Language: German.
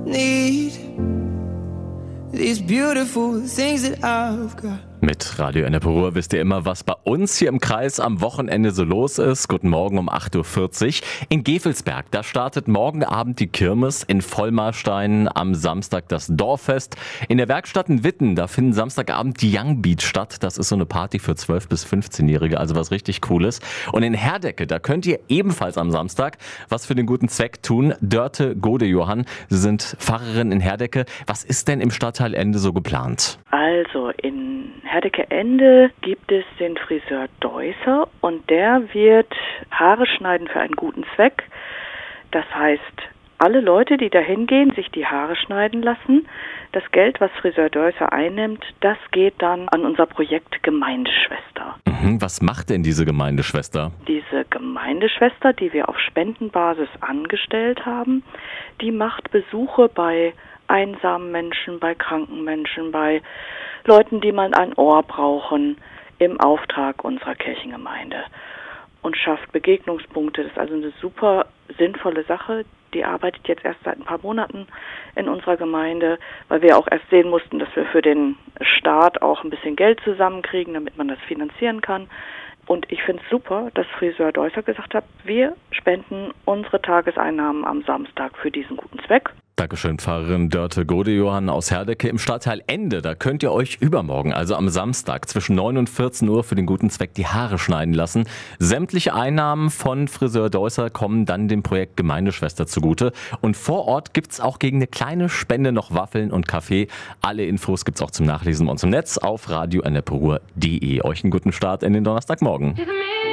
need these beautiful things that I've got. Mit Radio Ennepe Ruhr wisst ihr immer, was bei uns hier im Kreis am Wochenende so los ist. Guten Morgen um 8.40 Uhr. In Gevelsberg, da startet morgen Abend die Kirmes. In Vollmarstein am Samstag das Dorffest. In der Werkstatt in Witten, da finden Samstagabend die Young Beats statt. Das ist so eine Party für 12- bis 15-Jährige, also was richtig Cooles. Und in Herdecke, da könnt ihr ebenfalls am Samstag was für den guten Zweck tun. Dörte Gode-Johann, Sie sind Pfarrerin in Herdecke. Was ist denn im Stadtteil Ende so geplant? Also in Herdecke-Ende gibt es den Friseur Deusser und der wird Haare schneiden für einen guten Zweck. Das heißt, alle Leute, die da hingehen, sich die Haare schneiden lassen, das Geld, was Friseur Deusser einnimmt, das geht dann an unser Projekt Gemeindeschwester. Was macht denn diese Gemeindeschwester? Diese Gemeindeschwester, die wir auf Spendenbasis angestellt haben, die macht Besuche bei einsamen Menschen, bei kranken Menschen, bei Leuten, die mal ein Ohr brauchen, im Auftrag unserer Kirchengemeinde und schafft Begegnungspunkte. Das ist also eine super sinnvolle Sache. Die arbeitet jetzt erst seit ein paar Monaten in unserer Gemeinde, weil wir auch erst sehen mussten, dass wir für den Staat auch ein bisschen Geld zusammenkriegen, damit man das finanzieren kann. Und ich finde es super, dass Friseur Deusser gesagt hat, wir spenden unsere Tageseinnahmen am Samstag für diesen guten Zweck. Dankeschön, Pfarrerin Dörte Gode-Johann aus Herdecke im Stadtteil Ende. Da könnt ihr euch übermorgen, also am Samstag, zwischen 9 und 14 Uhr für den guten Zweck die Haare schneiden lassen. Sämtliche Einnahmen von Friseur Deusser kommen dann dem Projekt Gemeindeschwester zugute. Und vor Ort gibt's auch gegen eine kleine Spende noch Waffeln und Kaffee. Alle Infos gibt's auch zum Nachlesen bei uns im Netz auf radioenneperuhr.de. Euch einen guten Start in den Donnerstagmorgen.